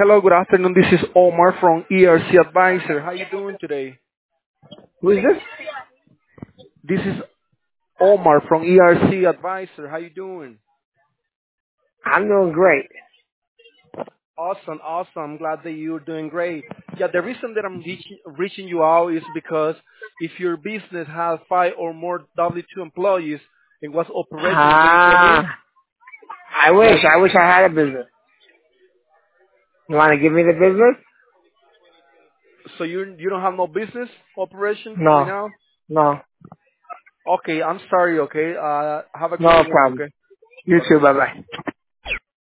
Hello, good afternoon. This is Omar from ERC Advisor. How you doing today? Who's this? This is Omar from ERC Advisor. How you doing? I'm doing great. Awesome, awesome. I'm glad that you're doing great. Yeah, the reason that I'm reaching you out is because if your business has five or more W-2 employees and was operating in 2020, Ah, I yeah, wish. I wish I had a business. You want to give me the business? so you don't have no business operation right No, now? no, Okay, I'm sorry. Okay, have a no great one. problem. Okay, You bye too. bye. Bye bye.